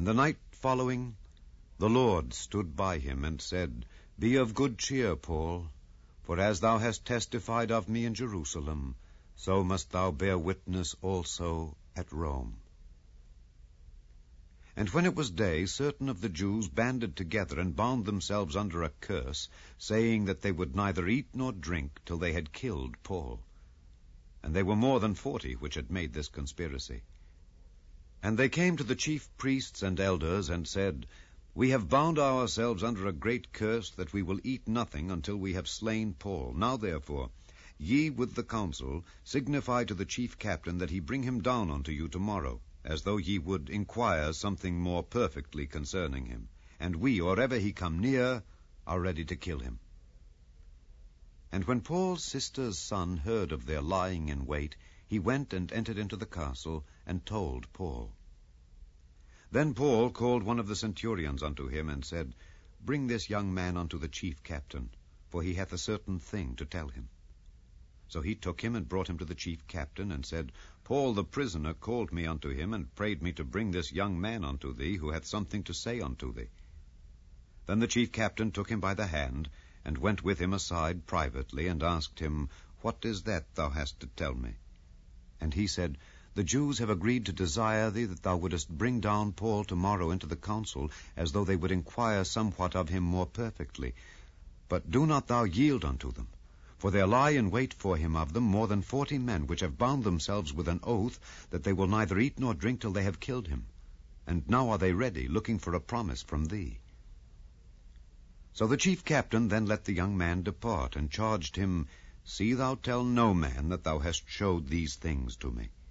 And the night following, the Lord stood by him and said, Be of good cheer, Paul, for as thou hast testified of me in Jerusalem, so must thou bear witness also at Rome. And when it was day, certain of the Jews banded together and bound themselves under a curse, saying that they would neither eat nor drink till they had killed Paul. And they were more than 40 which had made this conspiracy. And they came to the chief priests and elders and said, We have bound ourselves under a great curse that we will eat nothing until we have slain Paul. Now therefore, ye with the council signify to the chief captain that he bring him down unto you tomorrow, as though ye would inquire something more perfectly concerning him. And we, or ever he come near, are ready to kill him. And when Paul's sister's son heard of their lying in wait, he went and entered into the castle, and told Paul. Then Paul called one of the centurions unto him, and said, Bring this young man unto the chief captain, for he hath a certain thing to tell him. So he took him and brought him to the chief captain, and said, Paul the prisoner called me unto him, and prayed me to bring this young man unto thee, who hath something to say unto thee. Then the chief captain took him by the hand, and went with him aside privately, and asked him, What is that thou hast to tell me? And he said, The Jews have agreed to desire thee that thou wouldest bring down Paul tomorrow into the council, as though they would inquire somewhat of him more perfectly. But do not thou yield unto them, for there lie in wait for him of them more than 40 men, which have bound themselves with an oath that they will neither eat nor drink till they have killed him. And now are they ready, looking for a promise from thee. So the chief captain then let the young man depart, and charged him, See thou tell no man that thou hast showed these things to me.